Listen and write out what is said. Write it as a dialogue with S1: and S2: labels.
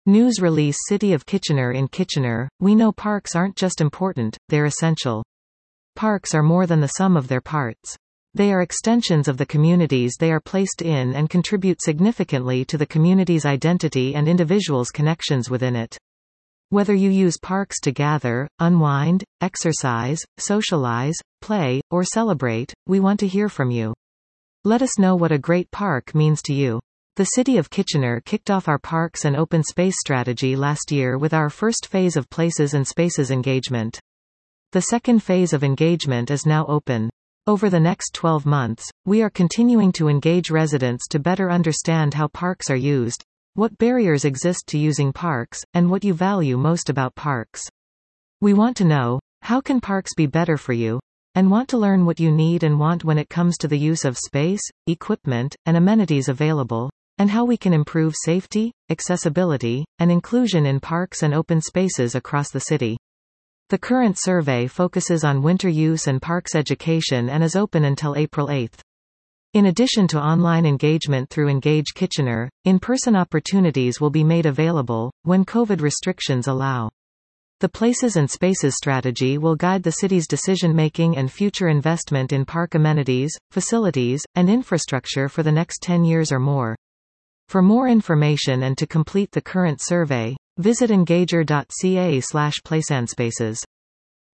S1: News release City of Kitchener. In Kitchener, we know parks aren't just important, they're essential. Parks are more than the sum of their parts. They are extensions of the communities they are placed in and contribute significantly to the community's identity and individuals' connections within it. Whether you use parks to gather, unwind, exercise, socialize, play, or celebrate, we want to hear from you. Let us know what a great park means to you. The City of Kitchener kicked off our parks and open space strategy last year with our first phase of Places and Spaces engagement. The second phase of engagement is now open. Over the next 12 months, we are continuing to engage residents to better understand how parks are used, what barriers exist to using parks, and what you value most about parks. We want to know, how can parks be better for you? And want to learn what you need and want when it comes to the use of space, equipment, and amenities available, and how we can improve safety, accessibility, and inclusion in parks and open spaces across the city. The current survey focuses on winter use and parks education and is open until April 8. In addition to online engagement through Engage Kitchener, in-person opportunities will be made available, when COVID restrictions allow. The Places and Spaces strategy will guide the city's decision-making and future investment in park amenities, facilities, and infrastructure for the next 10 years or more. For more information and to complete the current survey, visit engager.ca/placeandspaces.